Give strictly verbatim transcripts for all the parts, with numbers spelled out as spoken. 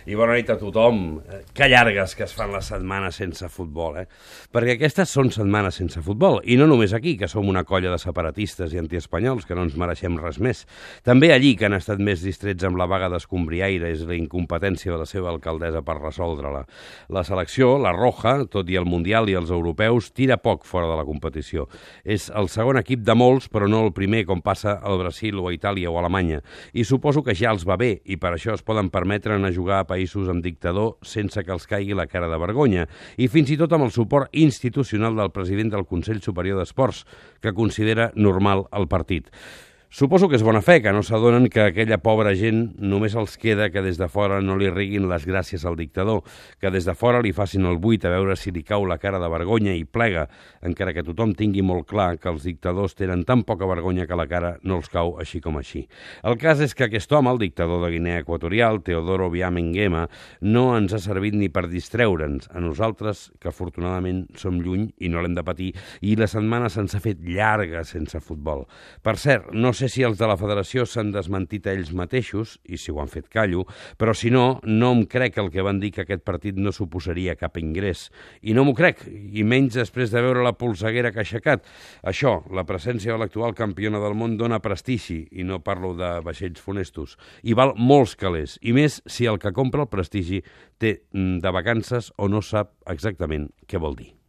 I bona nit a tothom. Que llargues que es fan les setmanes sense futbol, eh? Perquè aquestes són setmanes sense futbol. I no només aquí, que som una colla de separatistes i antiespanyols, que no ens mereixem res més. També allí, que han estat més distrets amb la vaga d'escombriaire és la incompetència de la seva alcaldessa per resoldre-la. La selecció, la roja, tot i el Mundial i els europeus, tira poc fora de la competició. És el segon equip de molts, però no el primer, com passa al Brasil o a Itàlia o a Alemanya. I suposo que ja els va bé, i per això es poden permetre anar a jugar a països amb dictador sense que els caigui la cara de vergonya, i fins i tot amb el suport institucional del president del Consell Superior d'Esports, que considera normal el partit. Suposo que és bona fe, que no s'adonen que aquella pobra gent només els queda que des de fora no li riguin les gràcies al dictador, que des de fora li facin el buit a veure si li cau la cara de vergonya i plega, encara que tothom tingui molt clar que els dictadors tenen tan poca vergonya que la cara no els cau així com així. El cas és que aquest home, el dictador de Guinea Equatorial, Teodoro Obiang Nguema, no ens ha servit ni per distreure'ns, a nosaltres, que afortunadament som lluny i no l'hem de patir, i la setmana se'ns ha fet llarga sense futbol. Per cert, no sé si els de la federació s'han desmentit a ells mateixos, i si ho han fet callo, però si no, no em crec el que van dir que aquest partit no suposaria cap ingrés. I no m'ho crec, i menys després de veure la polseguera que ha aixecat. Això, la presència de l'actual campiona del món dona prestigi, i no parlo de vaixells funestos, i val molts calés, i més si el que compra el prestigi té de vacances o no sap exactament què vol dir.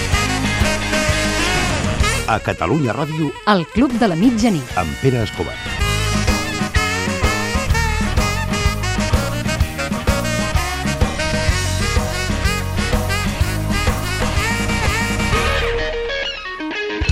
A Catalunya Ràdio, El Club de la Mitjanit. amb Pere Escobar.